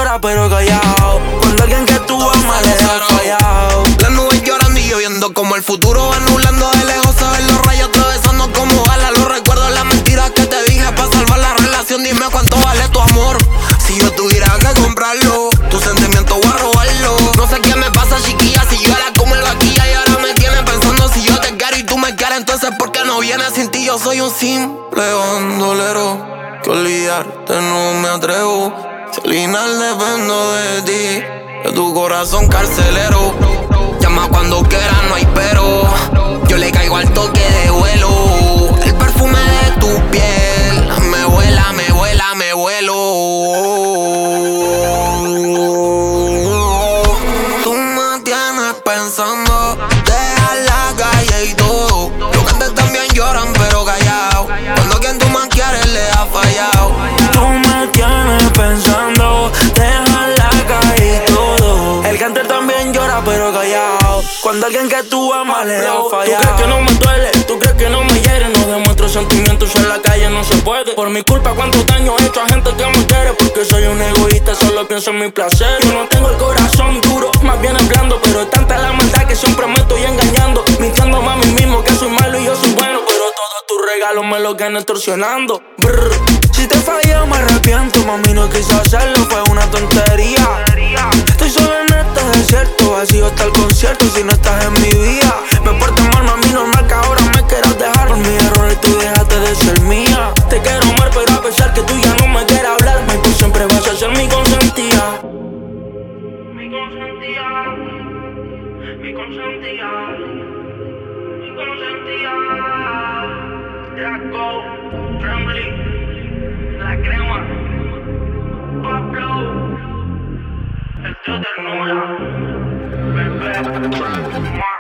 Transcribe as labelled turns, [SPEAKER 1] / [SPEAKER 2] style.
[SPEAKER 1] llora pero callado. Cuando alguien que tú amas le ha fallado.
[SPEAKER 2] Las nubes llorando y yo viendo como el futuro va nublando. De lejos se ven los rayos atravesando como balas. Los recuerdos, las mentiras que te dije para salvar la relación. Dime cuánto vale tu amor. Si yo tuviera que comprarlo, tu sentimiento voy a robarlo. No sé qué me pasa, chiquilla, si yo era como en la guía. Y ahora me tiene pensando si yo te quiero y tú me quieres. Entonces ¿por qué no vienes sin ti? Yo soy un simple bandolero que olvidarte no me atrevo. Si al final dependo de ti, de tu corazón carcelero. Llama cuando quieras, no hay pero. Yo le caigo al toque de vuelo. El perfume de tu piel me vuela, me vuela, me vuelo. Tú me tienes pensando, deja la calle y todo. Los que también lloran pero callado. Cuando quien tú más quieres le ha fallado.
[SPEAKER 1] Tú me tienes pensando, deja la calle y todo. El cáncer también llora pero callado. Cuando alguien que tú amas le ha fallado.
[SPEAKER 3] ¿Tú crees que no me duele? ¿Tú crees que no me hiere? No demuestro sentimientos en la calle, no se puede. Por mi culpa cuánto daño he hecho a gente que me quiere. Porque soy un egoísta, solo pienso en mi placer. Yo no tengo el corazón duro, más bien en blando. Pero es tanta la maldad que siempre me estoy engañando. Mintiéndome a mí mismo que soy malo y yo soy bueno. Pero todos tus regalos me los ganan extorsionando. Brr.
[SPEAKER 1] Si te fallé me arrepiento, mami, no quise hacerlo, fue una tontería. Estoy solo en este desierto, vacío hasta el concierto si no estás en mi vida. Me porto mal, mami, normal que ahora me quieras dejar. Por mis errores tú dejaste de ser mía. Te quiero amar, pero a pesar que tú ya no me quieras hablar, mami, tú siempre vas a ser mi consentida.
[SPEAKER 3] Mi consentida, mi consentida, mi consentida. Draco, Trembly, la crema, Pablo, el de ternura, bebé,